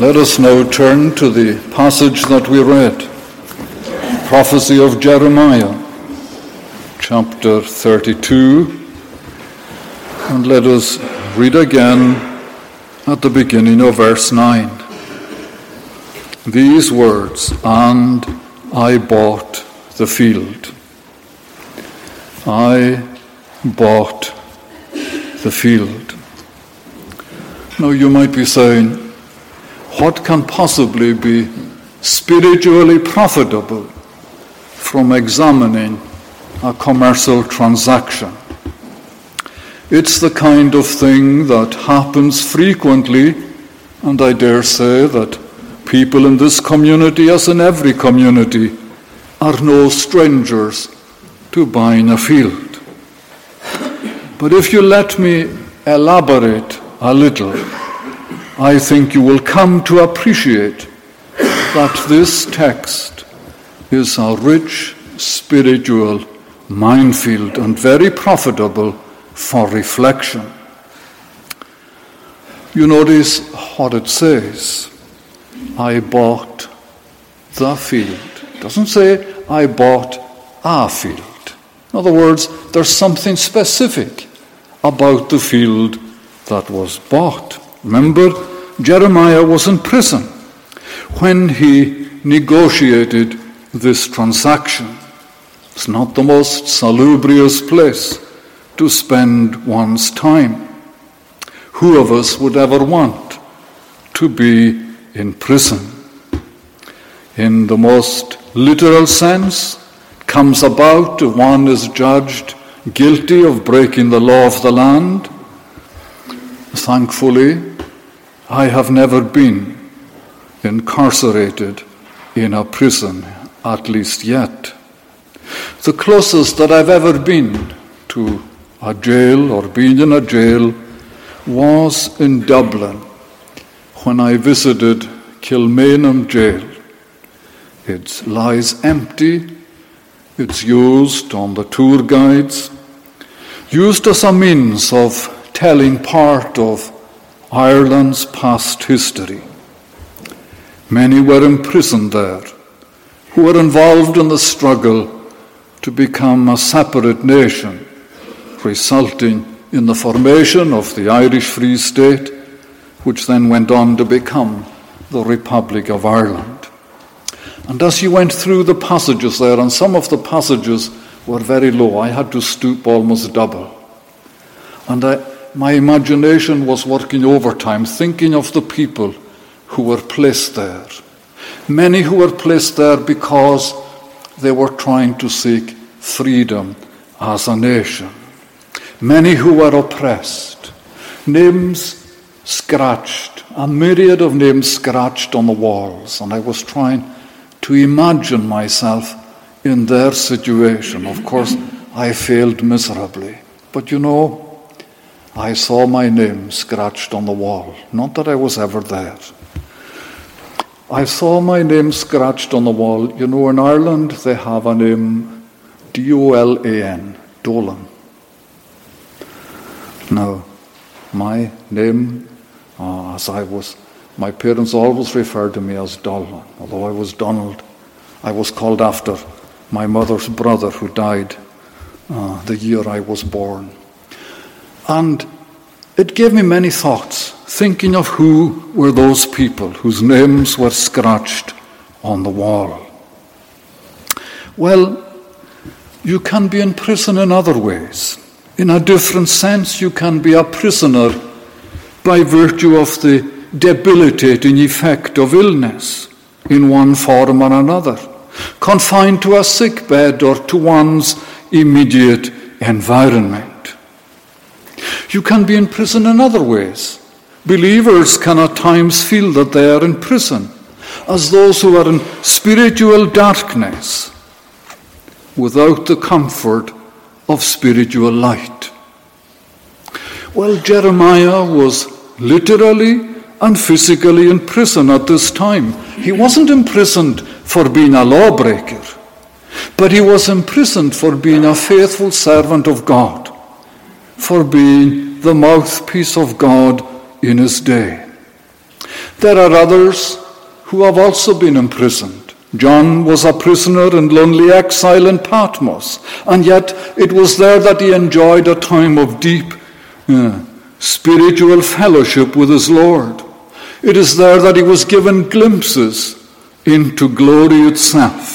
Let us now turn to the passage that we read, Prophecy of Jeremiah, chapter 32, and let us read again at the beginning of verse 9. These words, "And I bought the field." I bought the field. Now you might be saying, what can possibly be spiritually profitable from examining a commercial transaction? It's the kind of thing that happens frequently, and I dare say that people in this community, as in every community, are no strangers to buying a field. But if you let me elaborate a little, I think you will come to appreciate that this text is a rich spiritual minefield and very profitable for reflection. You notice what it says. I bought the field. It doesn't say I bought a field. In other words, there's something specific about the field that was bought. Remember, Jeremiah was in prison when he negotiated this transaction. It's not the most salubrious place to spend one's time. Who of us would ever want to be in prison? In the most literal sense, it comes about if one is judged guilty of breaking the law of the land. Thankfully, I have never been incarcerated in a prison, at least yet. The closest that I've ever been to a jail or being in a jail was in Dublin when I visited Kilmainham Jail. It lies empty. It's used on the tour guides, used as a means of telling part of Ireland's past history. Many were imprisoned there who were involved in the struggle to become a separate nation, resulting in the formation of the Irish Free State, which then went on to become the Republic of Ireland. And as you went through the passages there, and some of the passages were very low, I had to stoop almost double. And my imagination was working overtime, thinking of the people who were placed there. Many who were placed there because they were trying to seek freedom as a nation. Many who were oppressed. Names scratched, a myriad of names scratched on the walls. And I was trying to imagine myself in their situation. Of course, I failed miserably. But you know, I saw my name scratched on the wall. Not that I was ever there. I saw my name scratched on the wall. You know, in Ireland, they have a name, D-O-L-A-N, Dolan. Now, my name, my parents always referred to me as Dolan. Although I was Donald, I was called after my mother's brother who died the year I was born. And it gave me many thoughts, thinking of who were those people whose names were scratched on the wall. Well, you can be in prison in other ways. In a different sense, you can be a prisoner by virtue of the debilitating effect of illness in one form or another, confined to a sick bed or to one's immediate environment. You can be in prison in other ways. Believers can at times feel that they are in prison, as those who are in spiritual darkness, without the comfort of spiritual light. Well, Jeremiah was literally and physically in prison at this time. He wasn't imprisoned for being a lawbreaker, but he was imprisoned for being a faithful servant of God, for being the mouthpiece of God in his day. There are others who have also been imprisoned. John was a prisoner in lonely exile in Patmos, and yet it was there that he enjoyed a time of deep spiritual fellowship with his Lord. It is there that he was given glimpses into glory itself.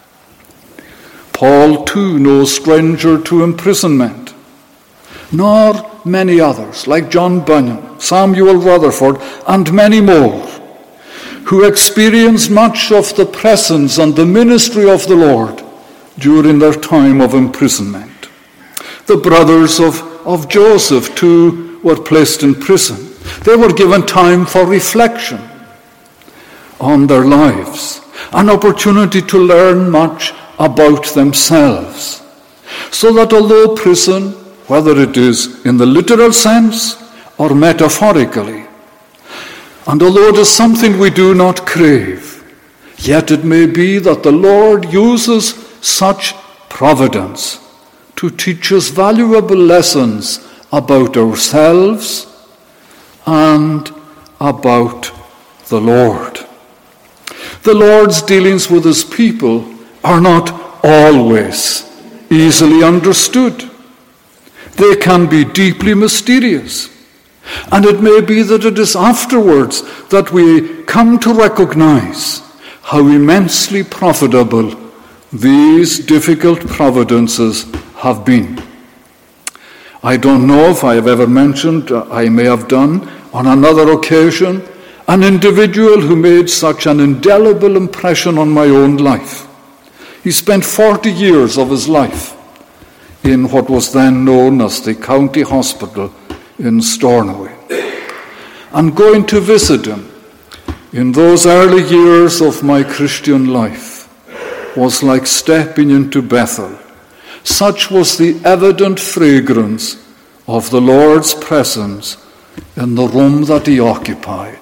Paul, too, no stranger to imprisonment, nor many others, like John Bunyan, Samuel Rutherford, and many more, who experienced much of the presence and the ministry of the Lord during their time of imprisonment. The brothers of Joseph, too, were placed in prison. They were given time for reflection on their lives, an opportunity to learn much about themselves, so that although prison, whether it is in the literal sense or metaphorically, and although it is something we do not crave, yet it may be that the Lord uses such providence to teach us valuable lessons about ourselves and about the Lord. The Lord's dealings with his people are not always easily understood. They can be deeply mysterious. And it may be that it is afterwards that we come to recognize how immensely profitable these difficult providences have been. I don't know if I have ever mentioned, I may have done on another occasion, an individual who made such an indelible impression on my own life. He spent 40 years of his life in what was then known as the County Hospital in Stornoway. And going to visit him in those early years of my Christian life was like stepping into Bethel. Such was the evident fragrance of the Lord's presence in the room that he occupied.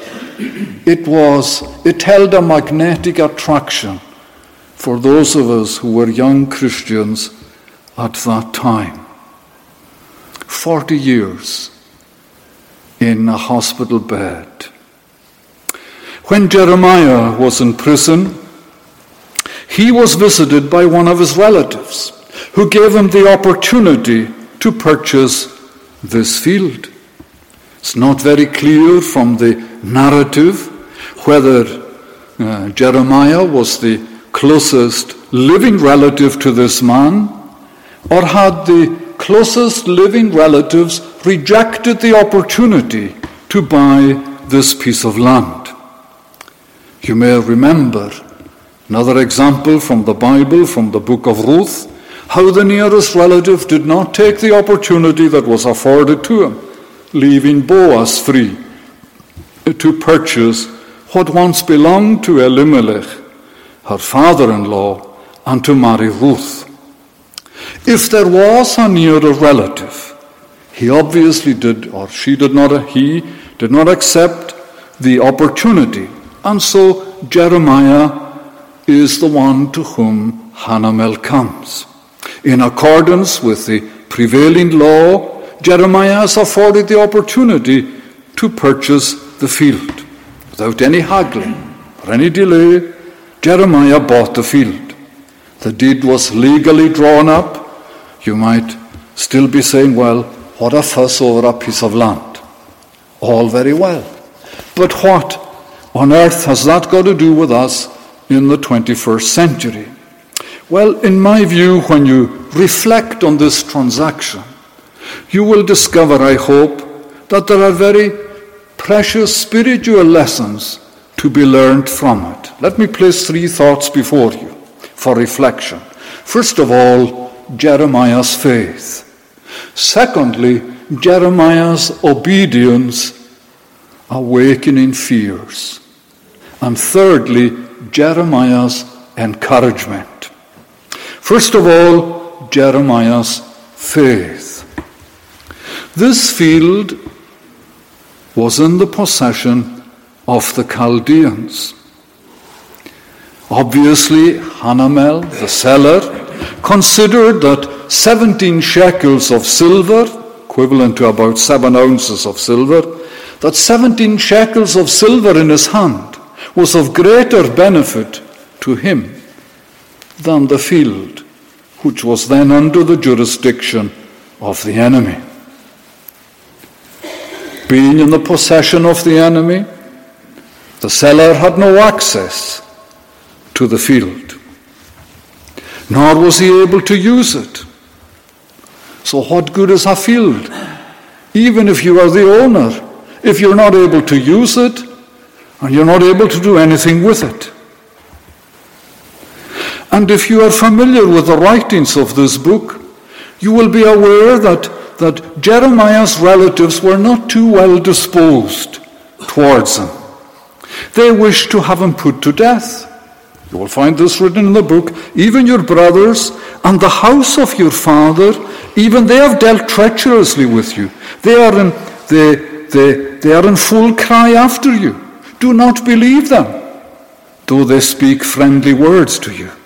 It held a magnetic attraction for those of us who were young Christians at that time. 40 years in a hospital bed. When Jeremiah was in prison, he was visited by one of his relatives who gave him the opportunity to purchase this field. It's not very clear from the narrative whether Jeremiah was the closest living relative to this man, or had the closest living relatives rejected the opportunity to buy this piece of land. You may remember another example from the Bible, from the book of Ruth, how the nearest relative did not take the opportunity that was afforded to him, leaving Boaz free to purchase what once belonged to Elimelech, her father-in-law, and to marry Ruth. If there was a nearer relative, he obviously did, or he did not accept the opportunity. And so Jeremiah is the one to whom Hanamel comes. In accordance with the prevailing law, Jeremiah is afforded the opportunity to purchase the field. Without any haggling or any delay, Jeremiah bought the field. The deed was legally drawn up. You might still be saying, well, what a fuss over a piece of land. All very well. But what on earth has that got to do with us in the 21st century? Well, in my view, when you reflect on this transaction, you will discover, I hope, that there are very precious spiritual lessons to be learned from it. Let me place 3 thoughts before you for reflection. First of all, Jeremiah's faith. Secondly, Jeremiah's obedience, awakening fears. And thirdly, Jeremiah's encouragement. First of all, Jeremiah's faith. This field was in the possession of the Chaldeans. Obviously, Hanamel, the seller, considered that 17 shekels of silver, equivalent to about 7 ounces of silver, that 17 shekels of silver in his hand was of greater benefit to him than the field, which was then under the jurisdiction of the enemy. Being in the possession of the enemy, the seller had no access to the field, nor was he able to use it. So what good is a field, even if you are the owner, if you're not able to use it and you're not able to do anything with it? And if you are familiar with the writings of this book, you will be aware that Jeremiah's relatives were not too well disposed towards him. They wished to have him put to death. You will find this written in the book. Even your brothers and the house of your father, even they have dealt treacherously with you. They are in full cry after you. Do not believe them, though they speak friendly words to you.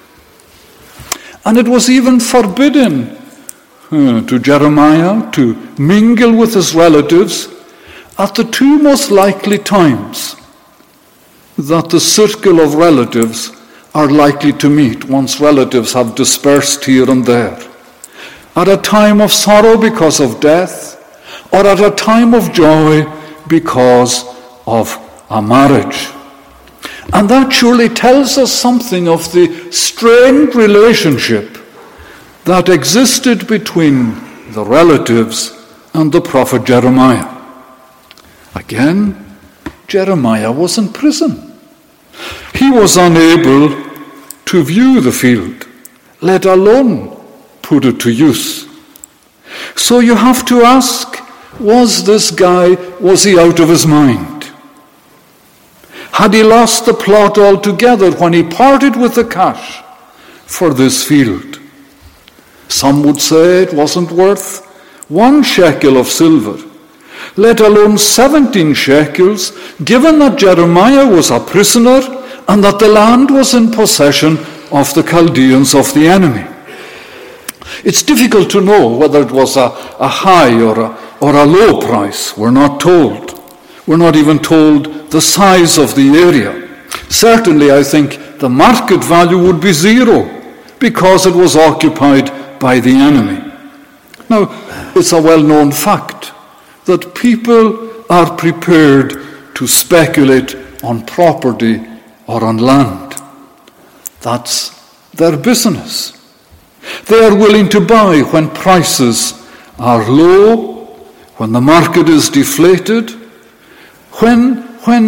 And it was even forbidden to Jeremiah to mingle with his relatives at the two most likely times that the circle of relatives are likely to meet once relatives have dispersed here and there. At a time of sorrow because of death, or at a time of joy because of a marriage. And that surely tells us something of the strained relationship that existed between the relatives and the prophet Jeremiah. Again, Jeremiah was in prison. He was unable to view the field, let alone put it to use. So you have to ask, was he out of his mind? Had he lost the plot altogether when he parted with the cash for this field? Some would say it wasn't worth 1 shekel of silver, let alone 17 shekels, given that Jeremiah was a prisoner and that the land was in possession of the Chaldeans of the enemy. It's difficult to know whether it was a high or a low price. We're not told. We're not even told the size of the area. Certainly, I think the market value would be 0 because it was occupied by the enemy. Now, it's a well-known fact that people are prepared to speculate on property or on land. That's their business. They are willing to buy when prices are low, when the market is deflated, when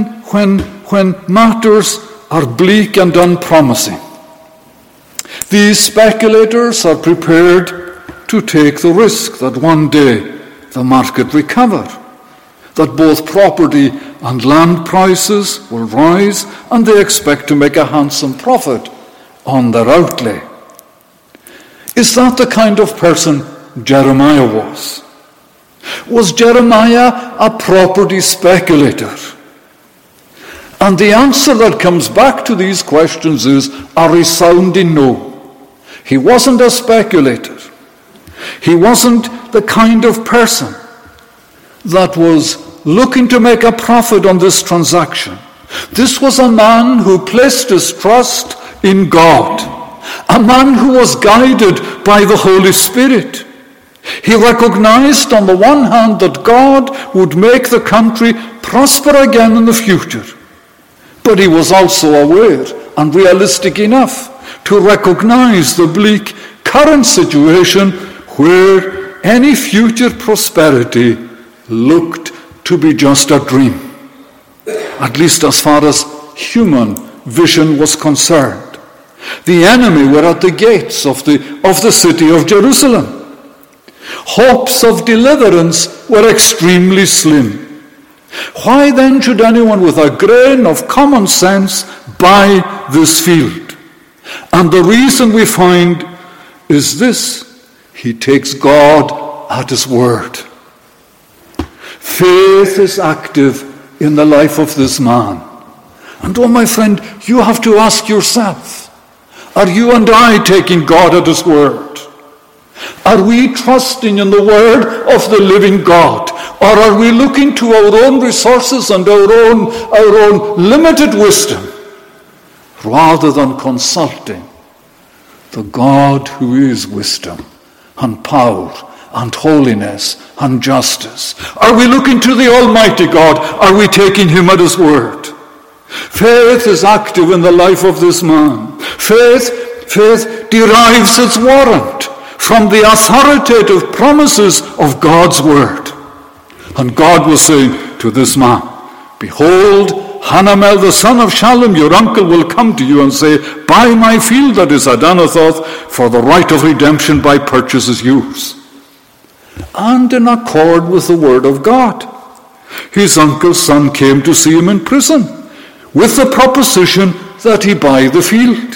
matters are bleak and unpromising. These speculators are prepared to take the risk that one day the market recover, that both property and land prices will rise, and they expect to make a handsome profit on their outlay. Is that the kind of person Jeremiah was? Was Jeremiah a property speculator? And the answer that comes back to these questions is a resounding no. He wasn't a speculator. He wasn't the kind of person that was looking to make a profit on this transaction. This was a man who placed his trust in God, a man who was guided by the Holy Spirit. He recognized on the one hand that God would make the country prosper again in the future, but he was also aware and realistic enough to recognize the bleak current situation where any future prosperity looked to be just a dream, at least as far as human vision was concerned. The enemy were at the gates of the city of Jerusalem. Hopes of deliverance were extremely slim. Why then should anyone with a grain of common sense buy this field? And the reason we find is this: he takes God at his word. Faith is active in the life of this man. And oh, my friend, you have to ask yourself, are you and I taking God at his word? Are we trusting in the word of the living God? Or are we looking to our own resources and our own limited wisdom, rather than consulting the God who is wisdom and power and holiness and justice? Are we looking to the Almighty God? Are we taking him at his word? Faith is active in the life of this man. Faith derives its warrant from the authoritative promises of God's word. And God was saying to this man, behold, Hanamel the son of Shalom, your uncle, will come to you and say, buy my field that is at Anathoth, for the right of redemption by purchase is yours. And in accord with the word of God, his uncle's son came to see him in prison with the proposition that he buy the field.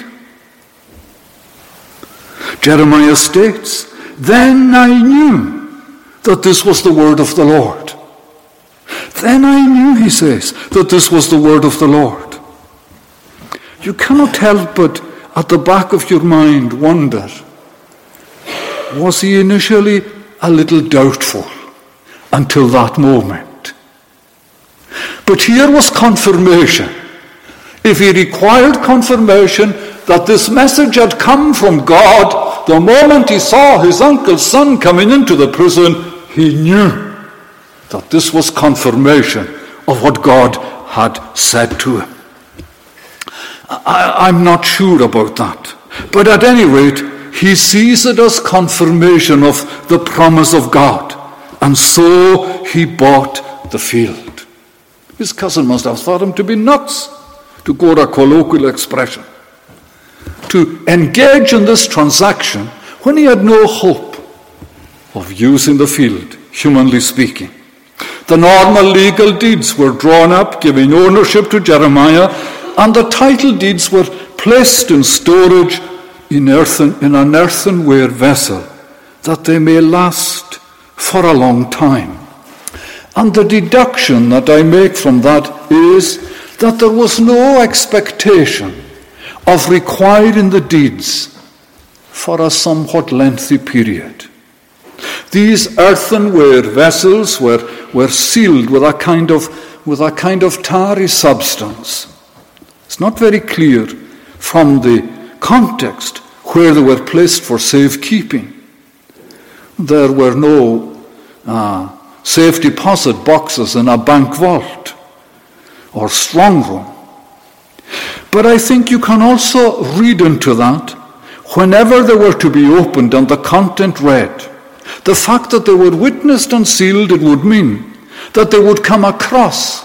Jeremiah states, then I knew that this was the word of the Lord. Then I knew, he says, that this was the word of the Lord. You cannot help but at the back of your mind wonder, was he initially a little doubtful until that moment? But here was confirmation. If he required confirmation that this message had come from God, the moment he saw his uncle's son coming into the prison, he knew that this was confirmation of what God had said to him. I'm not sure about that. But at any rate, he sees it as confirmation of the promise of God. And so he bought the field. His cousin must have thought him to be nuts, to quote a colloquial expression, to engage in this transaction when he had no hope of using the field, humanly speaking. The normal legal deeds were drawn up, giving ownership to Jeremiah, and the title deeds were placed in storage in an earthenware vessel, that they may last for a long time. And the deduction that I make from that is that there was no expectation of requiring the deeds for a somewhat lengthy period. These earthenware vessels were sealed with a kind of tarry substance. It's not very clear from the context where they were placed for safekeeping. There were no safe deposit boxes in a bank vault or strong room. But I think you can also read into that, whenever they were to be opened and the content read, the fact that they were witnessed and sealed, it would mean that they would come across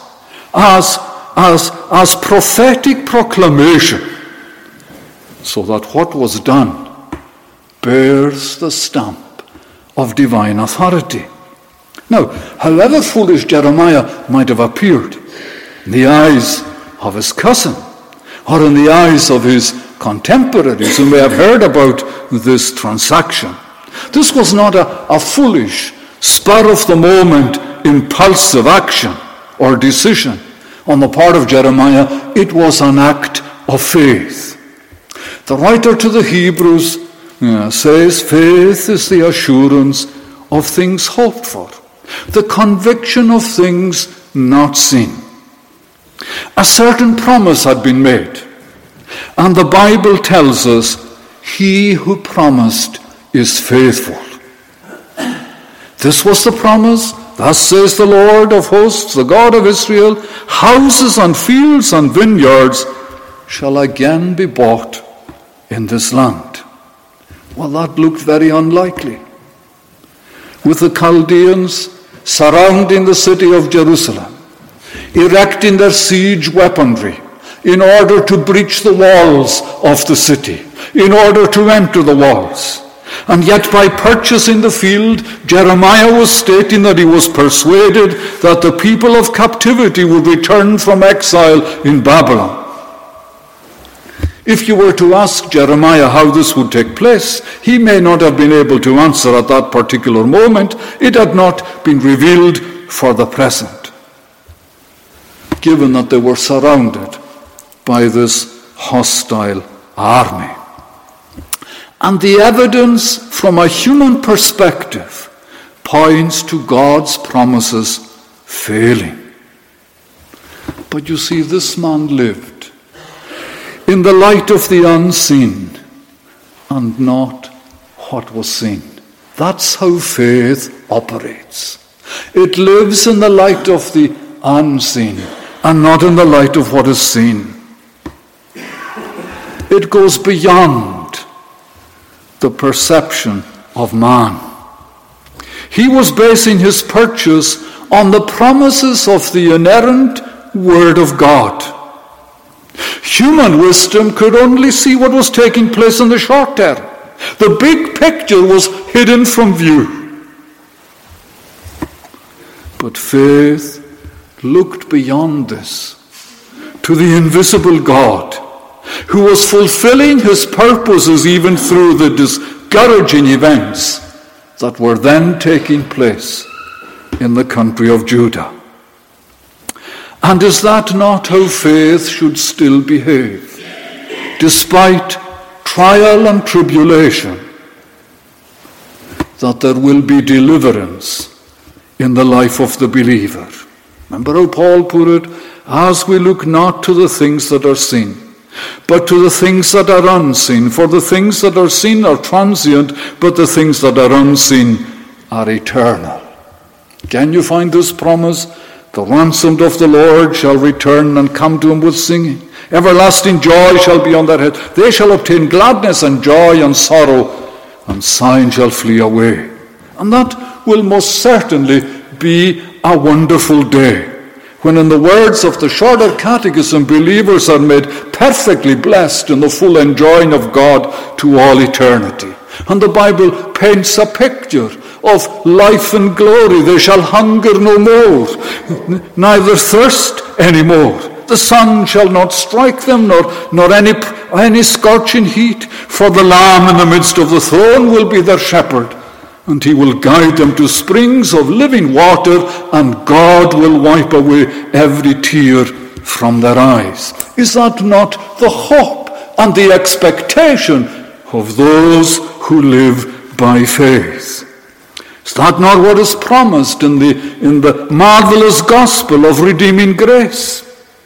as prophetic proclamation, so that what was done bears the stamp of divine authority. Now, however foolish Jeremiah might have appeared in the eyes of his cousin, or in the eyes of his contemporaries who may have heard about this transaction, this was not a foolish, spur-of-the-moment, impulsive action or decision on the part of Jeremiah. It was an act of faith. The writer to the Hebrews says, faith is the assurance of things hoped for, the conviction of things not seen. A certain promise had been made, and the Bible tells us, he who promised is faithful. This was the promise. Thus says the Lord of hosts, the God of Israel, houses and fields and vineyards shall again be bought in this land. Well, that looked very unlikely. With the Chaldeans surrounding the city of Jerusalem, erecting their siege weaponry in order to breach the walls of the city, in order to enter the walls. And yet by purchasing the field, Jeremiah was stating that he was persuaded that the people of captivity would return from exile in Babylon. If you were to ask Jeremiah how this would take place, he may not have been able to answer at that particular moment. It had not been revealed for the present, given that they were surrounded by this hostile army. And the evidence from a human perspective points to God's promises failing. But you see, this man lived in the light of the unseen and not what was seen. That's how faith operates. It lives in the light of the unseen and not in the light of what is seen. It goes beyond the perception of man. He was basing his purchase on the promises of the inerrant Word of God. Human wisdom could only see what was taking place in the short term. The big picture was hidden from view. But faith looked beyond this to the invisible God, who was fulfilling his purposes even through the discouraging events that were then taking place in the country of Judah. And is that not how faith should still behave, despite trial and tribulation? That there will be deliverance in the life of the believer. Remember how Paul put it? As we look not to the things that are seen, but to the things that are unseen. For the things that are seen are transient, but the things that are unseen are eternal. Can you find this promise? The ransomed of the Lord shall return and come to him with singing. Everlasting joy shall be on their head. They shall obtain gladness and joy and sorrow, and sighing shall flee away. And that will most certainly be a wonderful day, when in the words of the Shorter Catechism, believers are made perfectly blessed in the full enjoying of God to all eternity. And the Bible paints a picture of life and glory. They shall hunger no more, neither thirst any more. The sun shall not strike them, nor any scorching heat. For the Lamb in the midst of the throne will be their shepherd, and he will guide them to springs of living water, and God will wipe away every tear from their eyes. Is that not the hope and the expectation of those who live by faith? Is that not what is promised in the marvelous gospel of redeeming grace?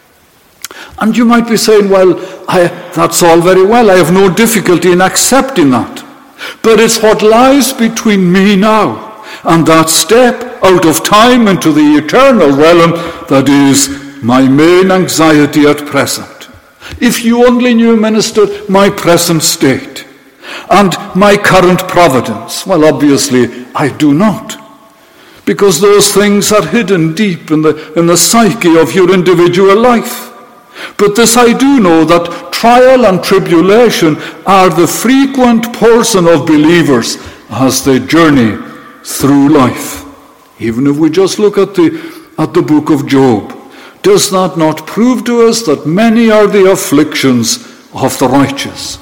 And you might be saying, well, that's all very well. I have no difficulty in accepting that. But it's what lies between me now and that step out of time into the eternal realm that is my main anxiety at present. If you only knew, minister, my present state and my current providence. Well, obviously, I do not. Because those things are hidden deep in the psyche of your individual life. But this I do know, that trial and tribulation are the frequent portion of believers as they journey through life. Even if we just look at the book of Job, does that not prove to us that many are the afflictions of the righteous?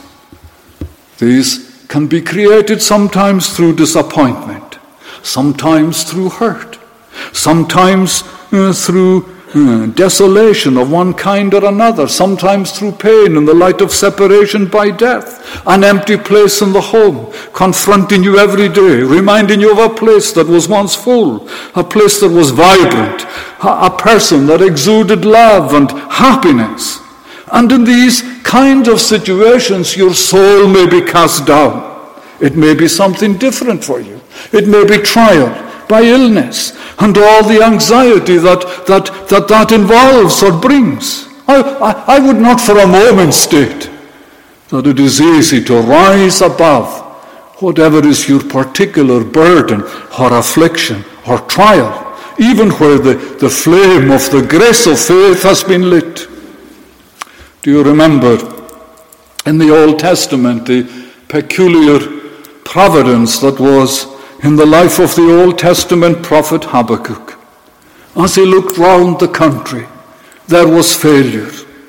These can be created sometimes through disappointment, sometimes through hurt, sometimes through desolation of one kind or another, sometimes through pain in the light of separation by death, an empty place in the home, confronting you every day, reminding you of a place that was once full, a place that was vibrant, a person that exuded love and happiness. And in these kind of situations, your soul may be cast down. It may be something different for you. It may be trial by illness and all the anxiety that involves or brings. I would not for a moment state that it is easy to rise above whatever is your particular burden or affliction or trial, even where the flame of the grace of faith has been lit. Do you remember in the Old Testament the peculiar providence that was in the life of the Old Testament prophet Habakkuk? As he looked round the country, there was failure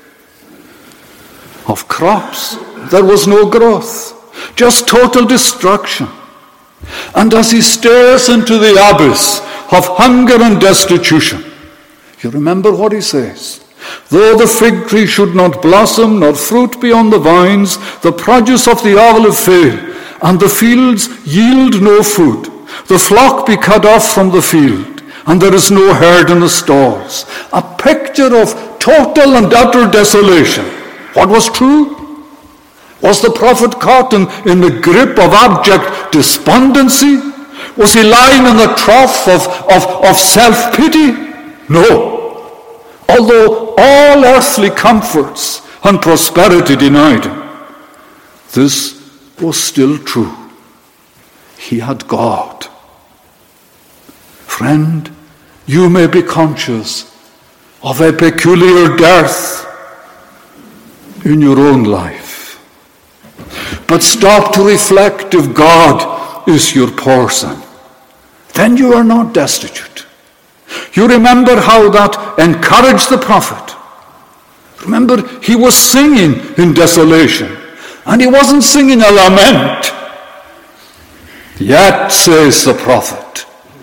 of crops. There was no growth, just total destruction. And as he stares into the abyss of hunger and destitution, you remember what he says? Though the fig tree should not blossom, nor fruit be on the vines, the produce of the olive fail, and the fields yield no food. The flock be cut off from the field, and there is no herd in the stalls. A picture of total and utter desolation. What was true? Was the prophet caught in the grip of abject despondency? Was he lying in the trough of self-pity? No. Although all earthly comforts and prosperity denied him, this was still true. He had God. Friend, you may be conscious of a peculiar dearth in your own life. But stop to reflect if God is your portion. Then you are not destitute. You remember how that encouraged the prophet. Remember, he was singing in desolation, and he wasn't singing a lament. Yet, says the prophet,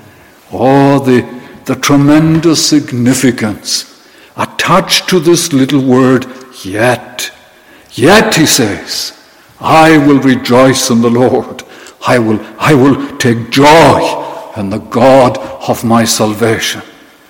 the tremendous significance attached to this little word, yet. Yet, he says, I will rejoice in the Lord. I will take joy in the God of my salvation.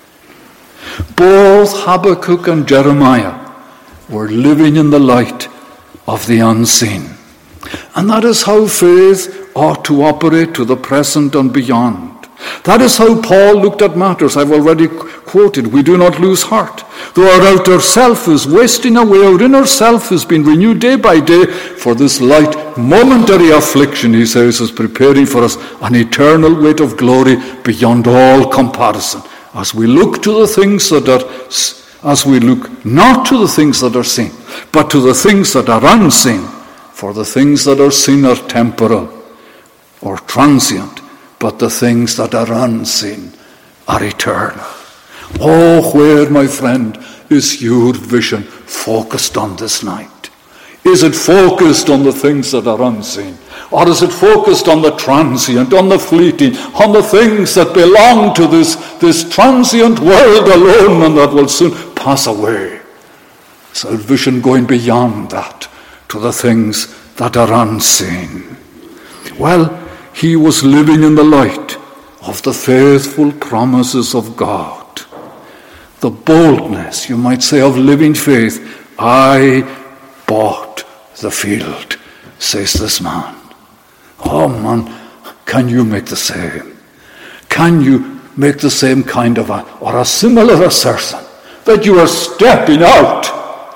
Both Habakkuk and Jeremiah were living in the light of the unseen. And that is how faith ought to operate to the present and beyond. That is how Paul looked at matters. I've already quoted, we do not lose heart. Though our outer self is wasting away, our inner self is being renewed day by day, for this light momentary affliction, he says, is preparing for us an eternal weight of glory beyond all comparison. As we look to the things that are, as we look not to the things that are seen, but to the things that are unseen, for the things that are seen are temporal or transient, but the things that are unseen are eternal. Oh, where, my friend, is your vision focused on this night? Is it focused on the things that are unseen? Or is it focused on the transient, on the fleeting, on the things that belong to this transient world alone and that will soon pass away? Is our vision going beyond that to the things that are unseen? Well, he was living in the light of the faithful promises of God. The boldness, you might say, of living faith. I bought the field, says this man. Oh man, can you make the same? Can you make the same kind of or a similar assertion that you are stepping out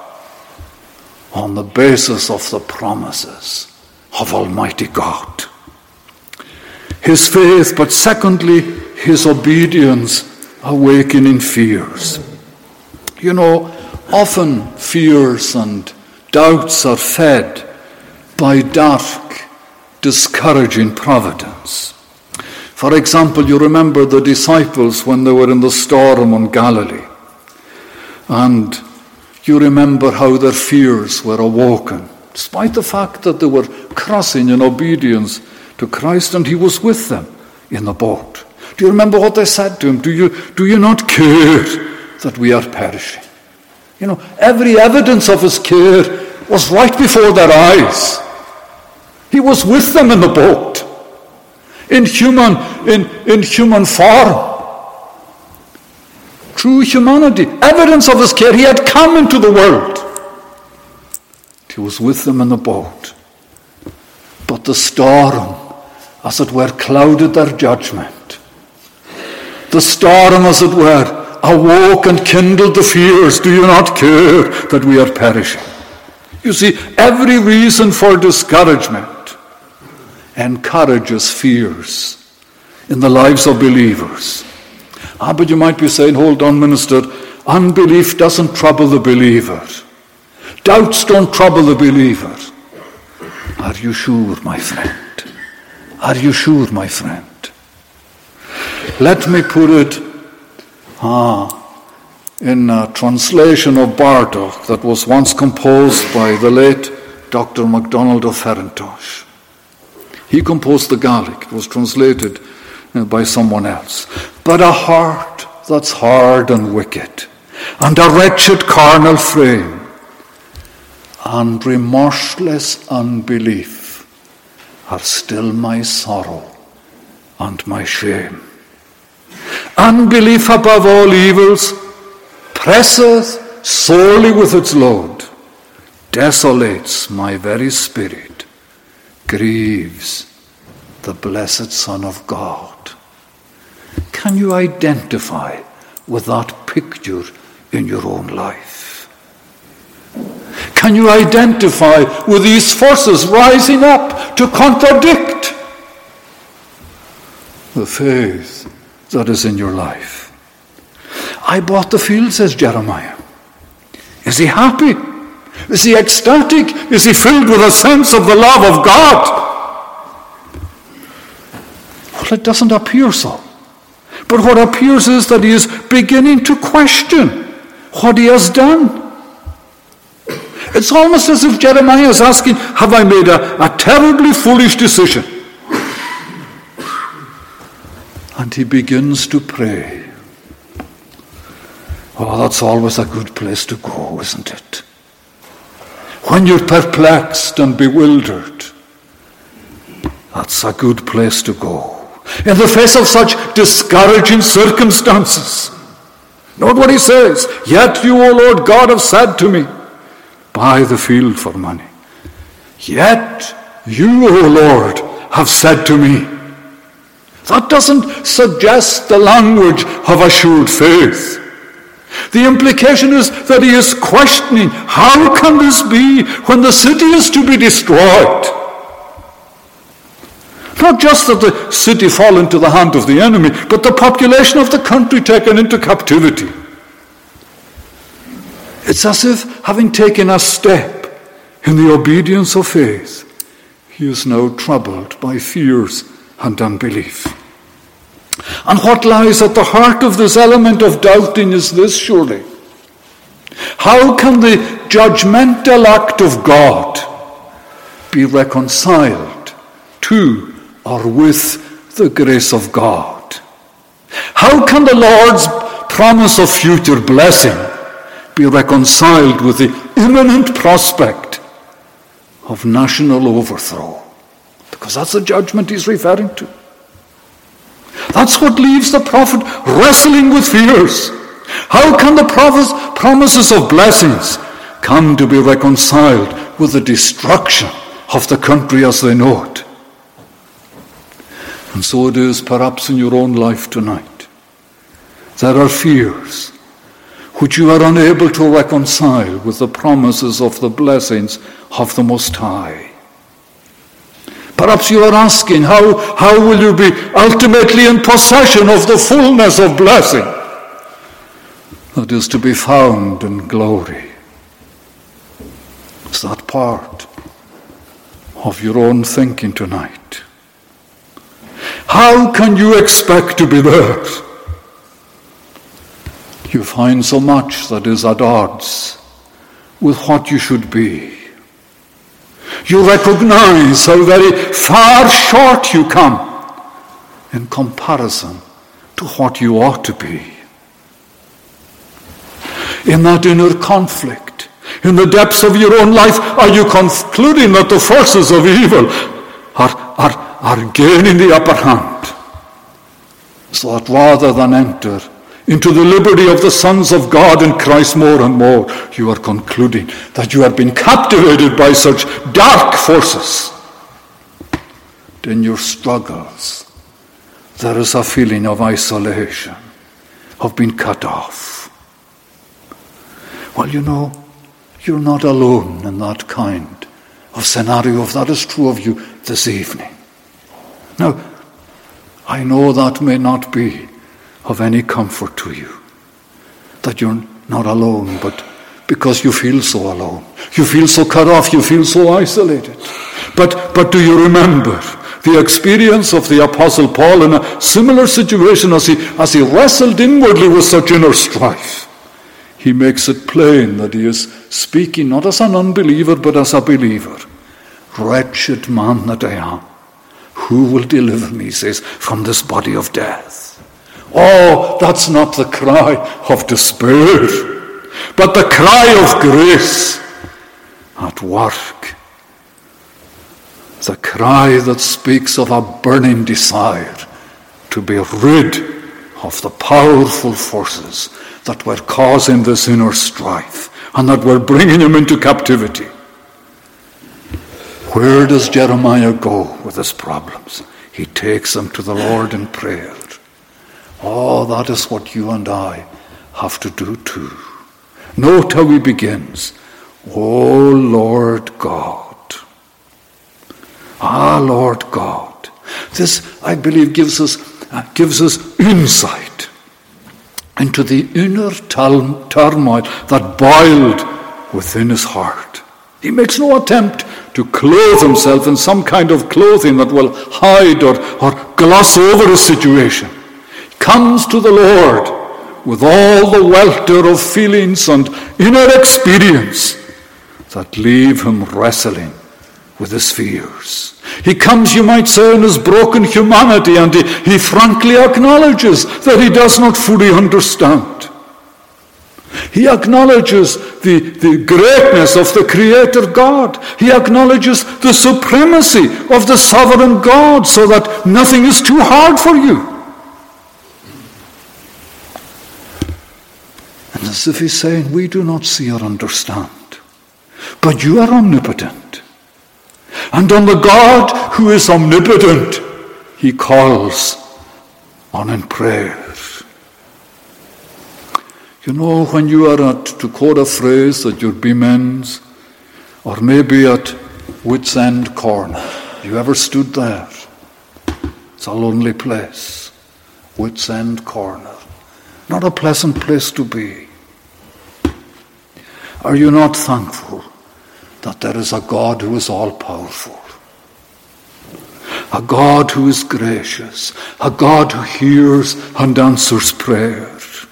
on the basis of the promises of Almighty God? His faith, but secondly, his obedience, awakening fears. You know, often fears and doubts are fed by dark, discouraging providence. For example, you remember the disciples when they were in the storm on Galilee. And you remember how their fears were awoken, despite the fact that they were crossing in obedience to Christ, and he was with them in the boat. Do you remember what they said to him? Do you not care that we are perishing? You know, every evidence of his care was right before their eyes. He was with them in the boat, in human form. True humanity, evidence of his care. He had come into the world. He was with them in the boat. But the storm, as it were, clouded their judgment. The storm, as it were, awoke and kindled the fears. Do you not care that we are perishing? You see, every reason for discouragement encourages fears in the lives of believers. But you might be saying, hold on, minister, unbelief doesn't trouble the believer. Doubts don't trouble the believer. Are you sure, my friend? Are you sure, my friend? Let me put it in a translation of Bartok that was once composed by the late Dr. MacDonald of Farintosh. He composed the Gaelic. It was translated by someone else. But a heart that's hard and wicked, and a wretched carnal frame, and remorseless unbelief, are still my sorrow and my shame. Unbelief above all evils presseth sorely with its load, desolates my very spirit, grieves the blessed Son of God. Can you identify with that picture in your own life? Can you identify with these forces rising up to contradict the faith that is in your life? I bought the field, says Jeremiah. Is he happy? Is he ecstatic? Is he filled with a sense of the love of God? Well, it doesn't appear so. But what appears is that he is beginning to question what he has done. It's almost as if Jeremiah is asking, have I made a terribly foolish decision? And he begins to pray. Oh, that's always a good place to go, isn't it? When you're perplexed and bewildered, that's a good place to go. In the face of such discouraging circumstances. Note what he says. Yet you, O Lord God, have said to me, buy the field for money. Yet you, O Lord, have said to me. That doesn't suggest the language of assured faith. The implication is that he is questioning, how can this be when the city is to be destroyed? Not just that the city fall into the hand of the enemy, but the population of the country taken into captivity. It's as if, having taken a step in the obedience of faith, he is now troubled by fears and unbelief. And what lies at the heart of this element of doubting is this, surely. How can the judgmental act of God be reconciled to or with the grace of God? How can the Lord's promise of future blessing be reconciled with the imminent prospect of national overthrow? Because that's the judgment he's referring to. That's what leaves the prophet wrestling with fears. How can the prophet's promises of blessings come to be reconciled with the destruction of the country as they know it? And so it is perhaps in your own life tonight. There are fears which you are unable to reconcile with the promises of the blessings of the Most High. Perhaps you are asking, how will you be ultimately in possession of the fullness of blessing that is to be found in glory? Is that part of your own thinking tonight? How can you expect to be there? You find so much that is at odds with what you should be. You recognize how very far short you come in comparison to what you ought to be. In that inner conflict, in the depths of your own life, are you concluding that the forces of evil are gaining the upper hand? So that rather than enter into the liberty of the sons of God in Christ more and more, you are concluding that you have been captivated by such dark forces. In your struggles, there is a feeling of isolation, of being cut off. Well, you know, you're not alone in that kind of scenario, if that is true of you this evening. Now, I know that may not be of any comfort to you, that you're not alone, but because you feel so alone, you feel so cut off, you feel so isolated. But do you remember the experience of the Apostle Paul in a similar situation as he wrestled inwardly with such inner strife? He makes it plain that he is speaking not as an unbeliever, but as a believer. Wretched man that I am, who will deliver me, he says, from this body of death? Oh, that's not the cry of despair, but the cry of grace at work. The cry that speaks of a burning desire to be rid of the powerful forces that were causing this inner strife and that were bringing him into captivity. Where does Jeremiah go with his problems? He takes them to the Lord in prayer. Oh, that is what you and I have to do too. Note how he begins. Oh, Lord God. Ah, Lord God. This, I believe, gives us insight into the inner turmoil that boiled within his heart. He makes no attempt to clothe himself in some kind of clothing that will hide or gloss over his situation. He comes to the Lord with all the welter of feelings and inner experience that leave him wrestling with his fears. He comes, you might say, in his broken humanity, and he frankly acknowledges that he does not fully understand. He acknowledges the greatness of the Creator God. He acknowledges the supremacy of the sovereign God, so that nothing is too hard for you. And as if he's saying, we do not see or understand, but you are omnipotent. And on the God who is omnipotent, he calls on in prayer. You know, when you are at, to quote a phrase at your beamends, or maybe at wit's end corner, you ever stood there? It's a lonely place. Wit's end corner. Not a pleasant place to be. Are you not thankful that there is a God who is all-powerful? A God who is gracious. A God who hears and answers prayer.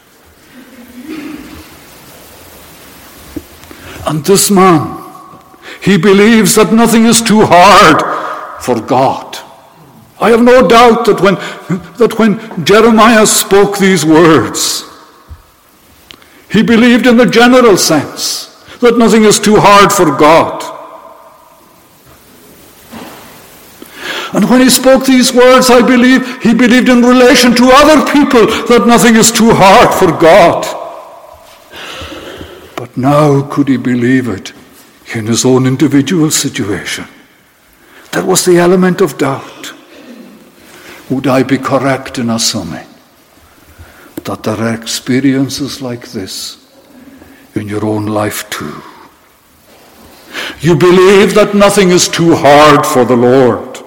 And this man, he believes that nothing is too hard for God. I have no doubt that when Jeremiah spoke these words, he believed in the general sense that nothing is too hard for God. And when he spoke these words, I believe he believed in relation to other people that nothing is too hard for God. But now could he believe it in his own individual situation? There was the element of doubt. Would I be correct in assuming that there are experiences like this in your own life too? You believe that nothing is too hard for the Lord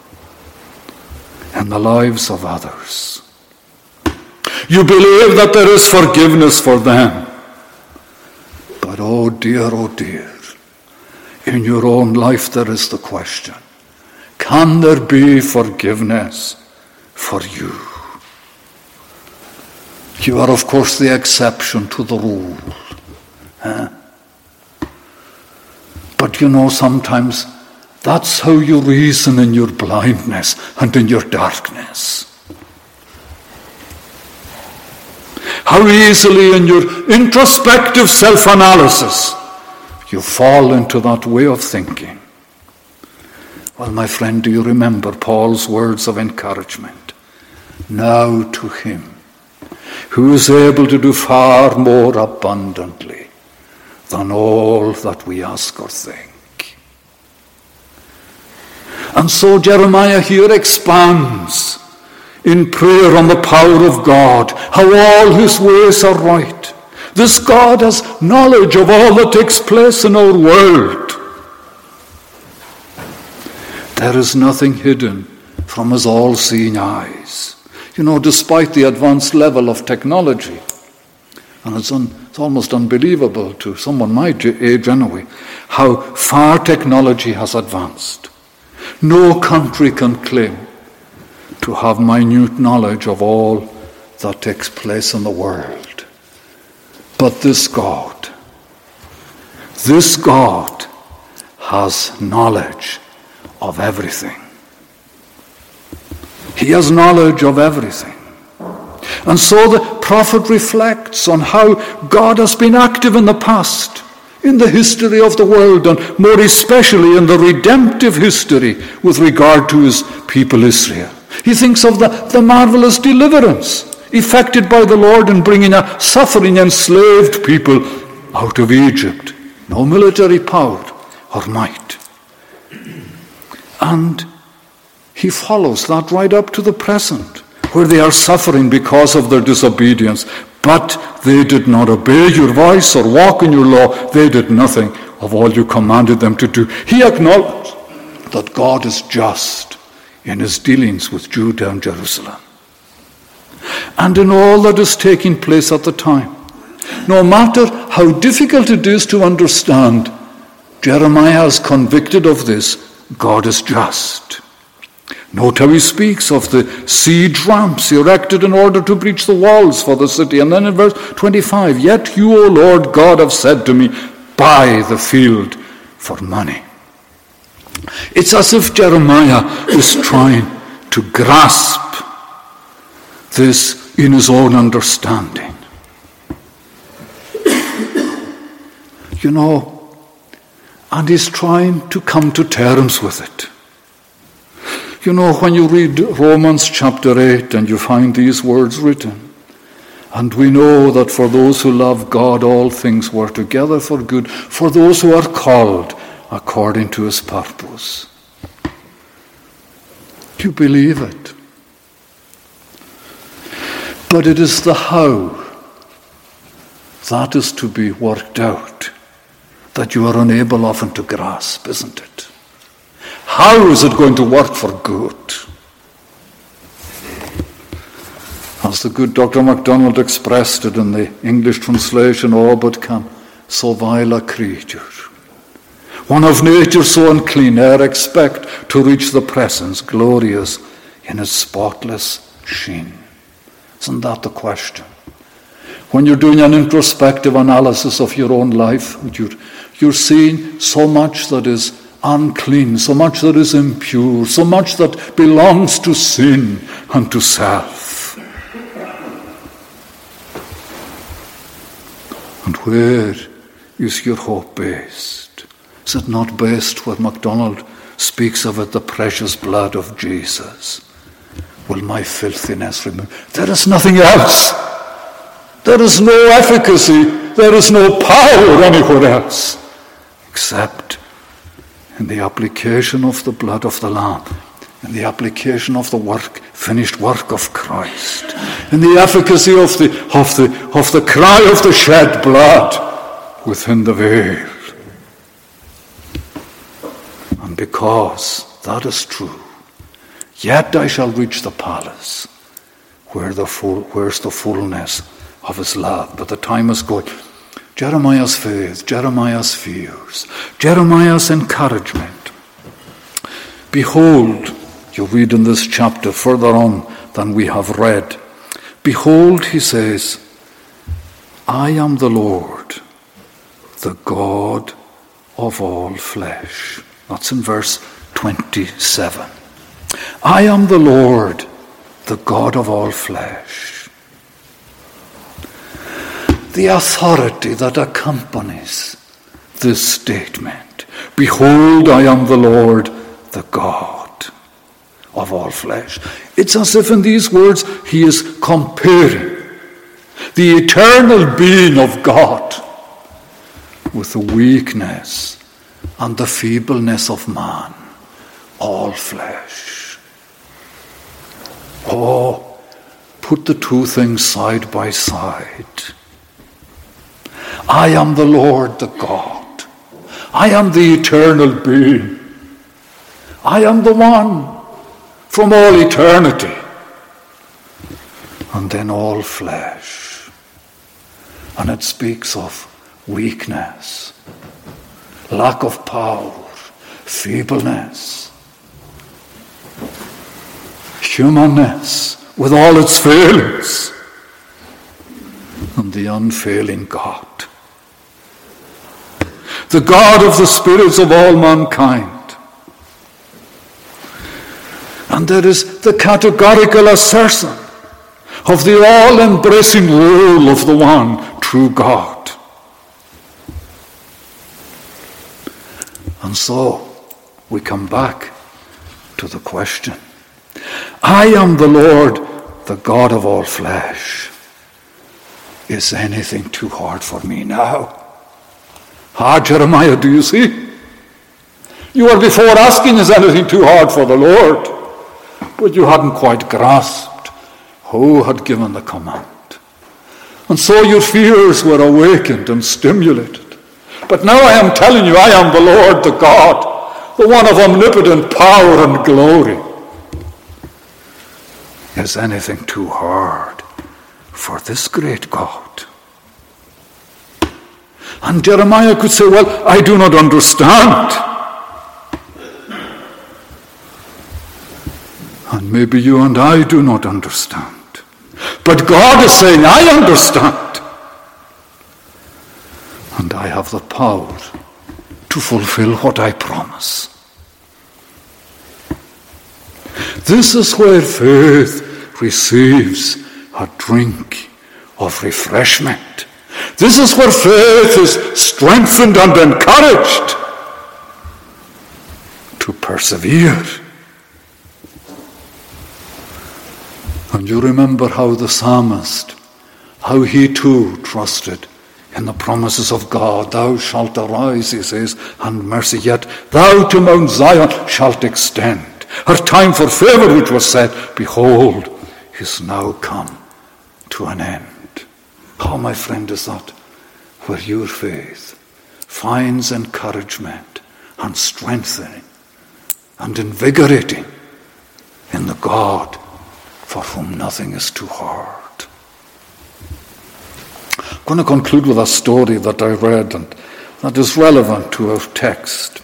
in the lives of others. You believe that there is forgiveness for them. But oh dear, in your own life there is the question, can there be forgiveness for you? You are, of course, the exception to the rule. But you know, sometimes that's how you reason in your blindness and in your darkness. How easily in your introspective self-analysis you fall into that way of thinking. Well, my friend, do you remember Paul's words of encouragement? Now to him who is able to do far more abundantly than all that we ask or think. And so Jeremiah here expands in prayer on the power of God, how all his ways are right. This God has knowledge of all that takes place in our world. There is nothing hidden from his all-seeing eyes. You know, despite the advanced level of technology, and it's almost unbelievable to someone my age anyway, how far technology has advanced. No country can claim to have minute knowledge of all that takes place in the world. But this God has knowledge of everything. He has knowledge of everything. And so the prophet reflects on how God has been active in the past in the history of the world, and more especially in the redemptive history with regard to his people Israel. He thinks of the marvelous deliverance effected by the Lord in bringing a suffering, enslaved people out of Egypt. No military power or might. And he follows that right up to the present, where they are suffering because of their disobedience. But they did not obey your voice or walk in your law. They did nothing of all you commanded them to do. He acknowledged that God is just in his dealings with Judah and Jerusalem, and in all that is taking place at the time. No matter how difficult it is to understand, Jeremiah is convicted of this. God is just. Note how he speaks of the siege ramps erected in order to breach the walls for the city. And then in verse 25, yet you, O Lord God, have said to me, buy the field for money. It's as if Jeremiah is trying to grasp this in his own understanding. You know, and he's trying to come to terms with it. You know, when you read Romans chapter 8 and you find these words written, and we know that for those who love God, all things work together for good, for those who are called according to his purpose. Do you believe it? But it is the how that is to be worked out that you are unable often to grasp, isn't it? How is it going to work for good? As the good Dr. MacDonald expressed it in the English translation, all but can so vile a creature, one of nature so unclean, ere expect to reach the presence glorious in its spotless sheen. Isn't that the question? When you're doing an introspective analysis of your own life, you're seeing so much that is unclean, so much that is impure, so much that belongs to sin and to self. And where is your hope based? Is it not based where MacDonald speaks of it, the precious blood of Jesus? Will my filthiness remove? There is nothing else. There is no efficacy. There is no power anywhere else except in the application of the blood of the Lamb, in the application of the finished work of Christ, in the efficacy of the cry of the shed blood within the veil. And because that is true, yet I shall reach the palace where's the fullness of his love. But the time is going. Jeremiah's faith, Jeremiah's fears, Jeremiah's encouragement. Behold, you read in this chapter further on than we have read. Behold, he says, I am the Lord, the God of all flesh. That's in verse 27. I am the Lord, the God of all flesh. The authority that accompanies this statement. Behold, I am the Lord, the God of all flesh. It's as if in these words he is comparing the eternal being of God with the weakness and the feebleness of man, all flesh. Oh, put the two things side by side. I am the Lord, the God. I am the eternal being. I am the one from all eternity. And then all flesh. And it speaks of weakness, lack of power, feebleness, humanness with all its failings, and the unfailing God. The God of the spirits of all mankind. And there is the categorical assertion of the all-embracing rule of the one true God. And so we come back to the question. I am the Lord, the God of all flesh. Is anything too hard for me now? Jeremiah, do you see? You were before asking, is anything too hard for the Lord? But you hadn't quite grasped who had given the command. And so your fears were awakened and stimulated. But now I am telling you, I am the Lord, the God, the one of omnipotent power and glory. Is anything too hard for this great God? And Jeremiah could say, well, I do not understand. And maybe you and I do not understand. But God is saying, I understand. And I have the power to fulfill what I promise. This is where faith receives a drink of refreshment. This is where faith is strengthened and encouraged to persevere. And you remember how the psalmist, how he too trusted in the promises of God. Thou shalt arise, he says, and mercy, yet thou to Mount Zion shalt extend. Her time for favor, which was said, behold, is now come to an end. How, my friend, is that where your faith finds encouragement and strengthening and invigorating in the God for whom nothing is too hard. I'm going to conclude with a story that I read and that is relevant to our text.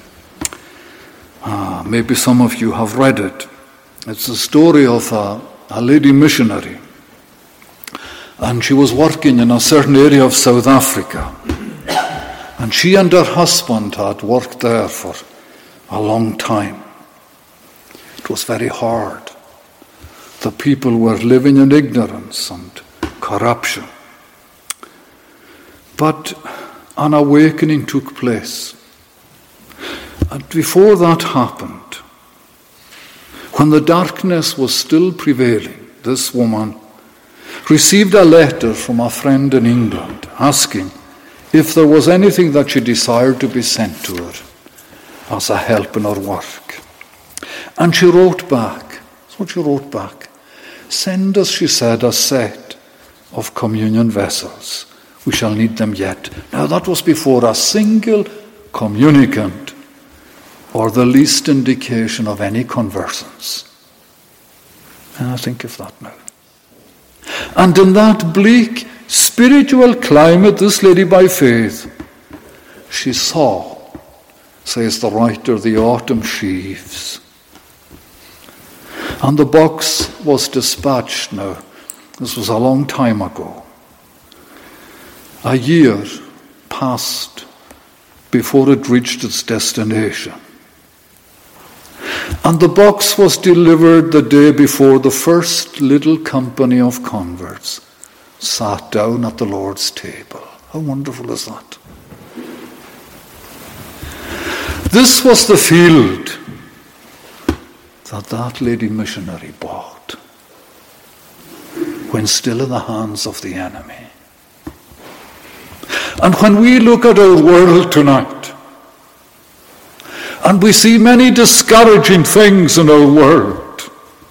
Maybe some of you have read it. It's the story of a lady missionary. And she was working in a certain area of South Africa. And she and her husband had worked there for a long time. It was very hard. The people were living in ignorance and corruption. But an awakening took place. And before that happened, when the darkness was still prevailing, this woman received a letter from a friend in England asking if there was anything that she desired to be sent to her as a help in her work. And she wrote back. That's what she wrote back. Send us, she said, a set of communion vessels. We shall need them yet. Now that was before a single communicant or the least indication of any conversance. And I think of that now. And in that bleak spiritual climate, this lady by faith, she saw, says the writer, the autumn sheaves. And the box was dispatched now. This was a long time ago. A year passed before it reached its destination. And the box was delivered the day before the first little company of converts sat down at the Lord's table. How wonderful is that? This was the field that lady missionary bought when still in the hands of the enemy. And when we look at our world tonight, and we see many discouraging things in our world,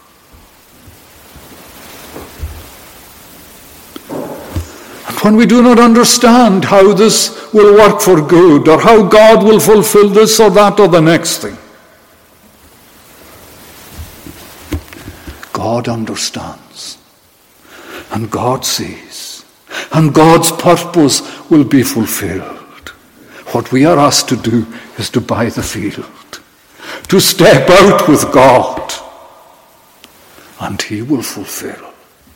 and when we do not understand how this will work for good, or how God will fulfill this or that or the next thing, God understands, and God sees, and God's purpose will be fulfilled. What we are asked to do is to buy the field, to step out with God, and He will fulfill.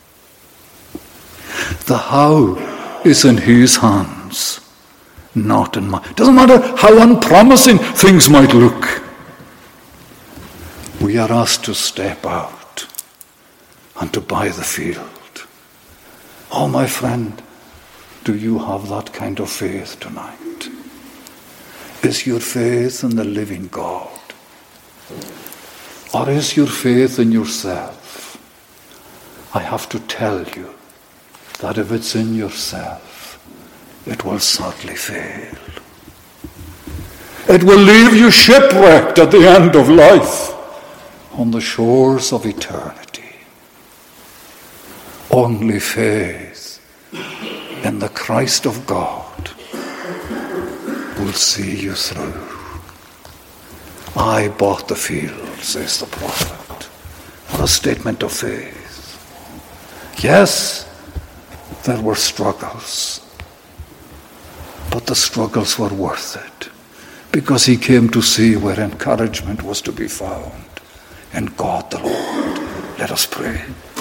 The how is in His hands, not in mine. It doesn't matter how unpromising things might look. We are asked to step out and to buy the field. Oh, my friend, do you have that kind of faith tonight? Is your faith in the living God? Or is your faith in yourself? I have to tell you that if it's in yourself, it will sadly fail. It will leave you shipwrecked at the end of life on the shores of eternity. Only faith in the Christ of God will see you through. I bought the field, says the prophet. What a statement of faith. Yes, there were struggles, but the struggles were worth it, because he came to see where encouragement was to be found in God the Lord. Let us pray.